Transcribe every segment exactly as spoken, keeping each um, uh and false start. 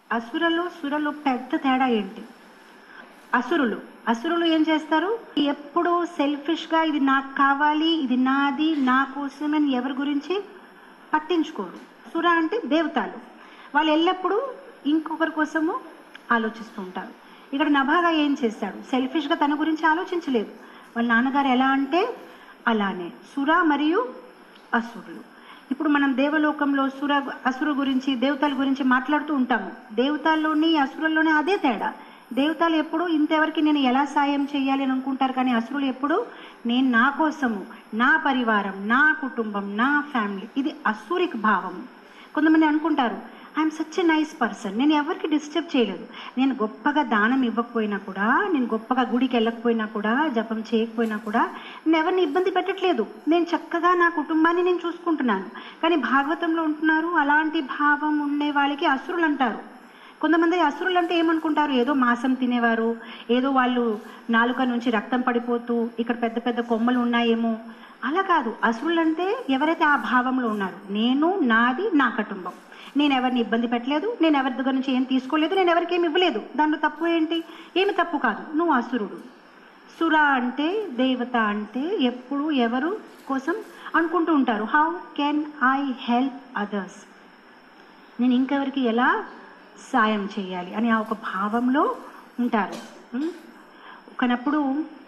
అసురలు సురలు పెద్ద తేడా ఏంటి? అసురులు అసురులు ఏం చేస్తారు? ఎప్పుడు సెల్ఫిష్గా ఇది నాకు కావాలి, ఇది నాది, నా కోసమని ఎవరి గురించి పట్టించుకోరు. సుర అంటే దేవతలు, వాళ్ళు ఎల్లప్పుడూ ఇంకొకరి కోసము ఆలోచిస్తూ ఉంటారు. ఇక్కడ నభాగా ఏం చేశాడు? సెల్ఫిష్గా తన గురించి ఆలోచించలేదు. వాళ్ళ నాన్నగారు ఎలా అంటే అలానే. సుర మరియు అసురులు. ఇప్పుడు మనం దేవలోకంలో సుర అసురు గురించి దేవతల గురించి మాట్లాడుతూ ఉంటాము. దేవతల్లోని అసురుల్లోనే అదే తేడా. దేవతలు ఎప్పుడు ఇంతవరకు నేను ఎలా సాయం చేయాలి అని అనుకుంటారు, కానీ అసురులు ఎప్పుడు నేను నా కోసము, నా పరివారం, నా కుటుంబం, నా ఫ్యామిలీ. ఇది అసురిక్ భావం. కొంతమంది అనుకుంటారు I'm such a nice person, నేను ఎవరికి డిస్టర్బ్ చేయలేదు, నేను గొప్పగా దానం ఇవ్వకపోయినా కూడా, నేను గొప్పగా గుడికి వెళ్ళకపోయినా కూడా, జపం చేయకపోయినా కూడా నేను ఎవరిని ఇబ్బంది పెట్టట్లేదు, నేను చక్కగా నా కుటుంబాన్ని నేను చూసుకుంటున్నాను. కానీ భాగవతంలో ఉంటున్నారు అలాంటి భావం ఉండే వాళ్ళకి అసురులు అంటారు. కొంతమంది అసురులు అంటే ఏమనుకుంటారు? ఏదో మాంసం తినేవారు, ఏదో వాళ్ళు నాలుక నుంచి రక్తం పడిపోతూ ఇక్కడ పెద్ద పెద్ద కొమ్మలు ఉన్నాయేమో. అలా కాదు. అసురులు అంటే ఎవరైతే ఆ భావంలో ఉన్నారు, నేను, నాది, నా కుటుంబం, నేను ఎవరిని ఇబ్బంది పెట్టలేదు, నేను ఎవరి దగ్గర నుంచి ఏం తీసుకోలేదు, నేను ఎవరికి ఏమి ఇవ్వలేదు, దాంట్లో తప్పు ఏంటి? ఏమి తప్పు కాదు, నువ్వు అసురుడు. సుర అంటే దేవత అంటే ఎప్పుడు ఎవరు కోసం అనుకుంటూ ఉంటారు, how can I help others, నేను ఇంకెవరికి ఎలా సాయం చేయాలి అని ఆ ఒక భావంలో ఉంటారు. ఒకనప్పుడు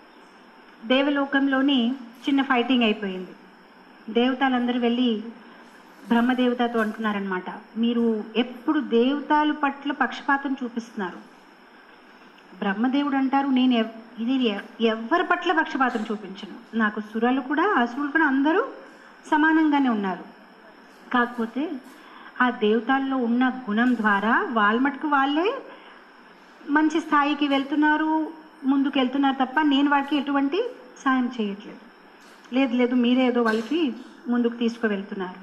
దేవలోకంలోని చిన్న ఫైటింగ్ అయిపోయింది. దేవతలందరూ వెళ్ళి బ్రహ్మదేవతతో అంటున్నారనమాట, మీరు ఎప్పుడు దేవతల పట్ల పక్షపాతం చూపిస్తున్నారు. బ్రహ్మదేవుడు అంటారు, నేను ఇది ఎవరి పట్ల పక్షపాతం చూపించను, నాకు సురలు కూడా అసురులు కూడా అందరూ సమానంగానే ఉన్నారు. కాకపోతే ఆ దేవతల్లో ఉన్న గుణం ద్వారా వాళ్ళ మటుకు వాళ్ళే మంచి స్థాయికి వెళ్తున్నారు, ముందుకు వెళ్తున్నారు తప్ప నేను వాళ్ళకి ఎటువంటి సాయం చేయట్లేదు. లేదు లేదు మీరే ఏదో వాళ్ళకి ముందుకు తీసుకువెళ్తున్నారు.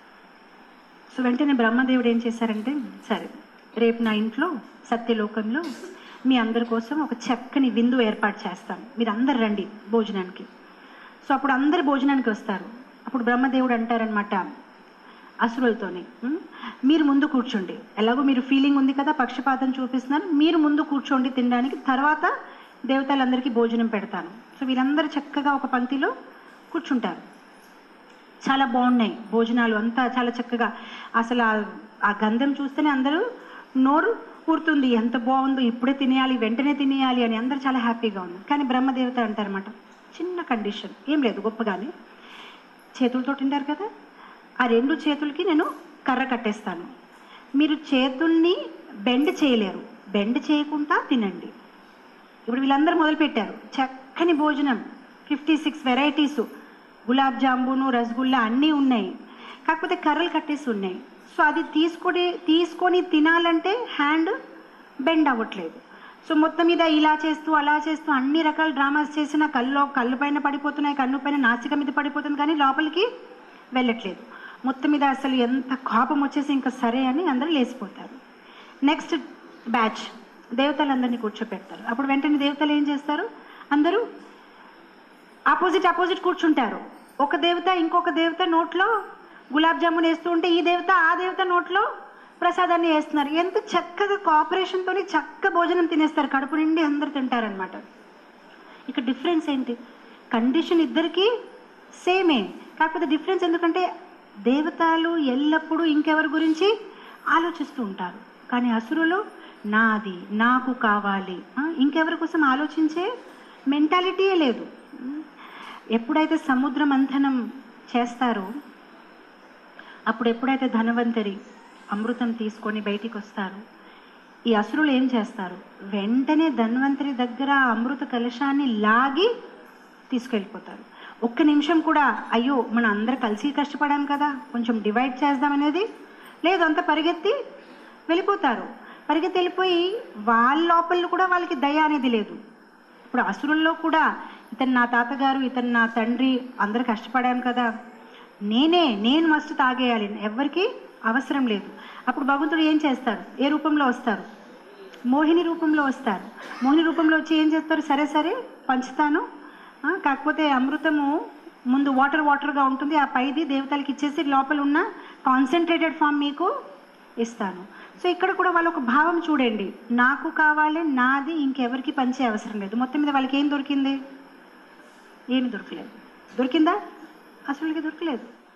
సో వెంటనే బ్రహ్మదేవుడు ఏం చేశారంటే, సరే రేపు నా ఇంట్లో సత్యలోకంలో మీ అందరి కోసం ఒక చక్కని విందు ఏర్పాటు చేస్తాను, మీరు అందరు రండి భోజనానికి. సో అప్పుడు అందరు భోజనానికి వస్తారు. అప్పుడు బ్రహ్మదేవుడు అంటారనమాట అసురులతోని, మీరు ముందు కూర్చోండి, ఎలాగో మీరు ఫీలింగ్ ఉంది కదా, పక్షపాతం చూపిస్తున్నారు, మీరు ముందు కూర్చోండి తినడానికి, తర్వాత దేవతలందరికీ భోజనం పెడతాను. సో వీళ్ళందరూ చక్కగా ఒక పంక్తిలో కూర్చుంటారు. చాలా బాగున్నాయి భోజనాలు అంతా, చాలా చక్కగా. అసలు ఆ గంధం చూస్తేనే అందరూ నోరు ఊరుతుంది, ఎంత బాగుందో, ఇప్పుడే తినేయాలి, వెంటనే తినేయాలి అని అందరూ చాలా హ్యాపీగా ఉంది. కానీ బ్రహ్మదేవత అంటారన్నమాట, చిన్న కండిషన్, ఏం లేదు గొప్పగానే, చేతులతో తింటారు కదా, ఆ రెండు చేతులకి నేను కర్ర కట్టేస్తాను, మీరు చేతుల్ని బెండ్ చేయలేరు, బెండ్ చేయకుండా తినండి. ఇప్పుడు వీళ్ళందరూ మొదలుపెట్టారు చక్కని భోజనం, fifty six varieties, gulab jamun, rasgulla అన్నీ ఉన్నాయి, కాకపోతే కర్రలు కట్టేసి ఉన్నాయి. సో అది తీసుకొని తీసుకొని తినాలంటే హ్యాండ్ బెండ్ అవ్వట్లేదు. సో మొత్తం మీద ఇలా చేస్తూ అలా చేస్తూ అన్ని రకాల డ్రామాస్ చేసిన కళ్ళు కళ్ళు పైన పడిపోతున్నాయి, కన్ను పైన నాసిక మీద పడిపోతుంది, కానీ లోపలికి వెళ్ళట్లేదు. మొత్తం మీద అసలు ఎంత కోపం వచ్చేసి ఇంకా సరే అని అందరూ లేచిపోతారు. నెక్స్ట్ బ్యాచ్ దేవతలందరినీ కూర్చోపెడతారు. అప్పుడు వెంటనే దేవతలు ఏం చేస్తారు, అందరూ ఆపోజిట్ ఆపోజిట్ కూర్చుంటారు. ఒక దేవత ఇంకొక దేవత నోట్లో గులాబ్ జామున్ వేస్తూ ఉంటే ఈ దేవత ఆ దేవత నోట్లో ప్రసాదాన్ని వేస్తున్నారు. ఎంత చక్కగా కోఆపరేషన్తో చక్క భోజనం తినేస్తారు, కడుపు నిండి అందరు తింటారనమాట. ఇక డిఫరెన్స్ ఏంటి? కండిషన్ ఇద్దరికి సేమే, కాకపోతే డిఫరెన్స్ ఎందుకంటే దేవతలు ఎల్లప్పుడూ ఇంకెవరి గురించి ఆలోచిస్తూ ఉంటారు, కానీ అసురులు నాది, నాకు కావాలి, ఇంకెవరి కోసం ఆలోచించే మెంటాలిటీయే లేదు. ఎప్పుడైతే సముద్ర మంథనం చేస్తారో అప్పుడు ఎప్పుడైతే ధనవంతరి అమృతం తీసుకొని బయటికి వస్తారు, ఈ అసురులు ఏం చేస్తారు, వెంటనే ధన్వంతరి దగ్గర అమృత కలశాన్ని లాగి తీసుకెళ్ళిపోతారు. ఒక్క నిమిషం కూడా అయ్యో మన అందరూ కలిసి కష్టపడాం కదా, కొంచెం డివైడ్ చేద్దామనేది లేదు, అంత పరిగెత్తి వెళ్ళిపోతారు. పరిగెత్తి వెళ్ళిపోయి వాళ్ళ లోపల కూడా వాళ్ళకి దయ అనేది లేదు. ఇప్పుడు అసురుల్లో కూడా ఇతను నా తాతగారు, ఇతను నా తండ్రి, అందరు కష్టపడాం కదా, నేనే నేను మస్తు తాగేయాలి, ఎవరికి అవసరం లేదు. అప్పుడు భగవంతుడు ఏం చేస్తారు, ఏ రూపంలో వస్తారు, మోహిని రూపంలో వస్తారు. మోహిని రూపంలో వచ్చి ఏం చేస్తారు, సరే సరే పంచుతాను, కాకపోతే అమృతము ముందు వాటర్ వాటర్గా ఉంటుంది, ఆ పైది దేవతలకి ఇచ్చేసి లోపల ఉన్న కాన్సన్ట్రేటెడ్ ఫామ్ మీకు ఇస్తాను. సో ఇక్కడ కూడా వాళ్ళు ఒక భావం చూడండి, నాకు కావాలి, నాది, ఇంకెవరికి పంచే అవసరం లేదు. మొత్తం మీద వాళ్ళకి ఏం దొరికింది? ఏమి దొరకలేదు. దొరికిందా? అసలుకి దొరకలేదు.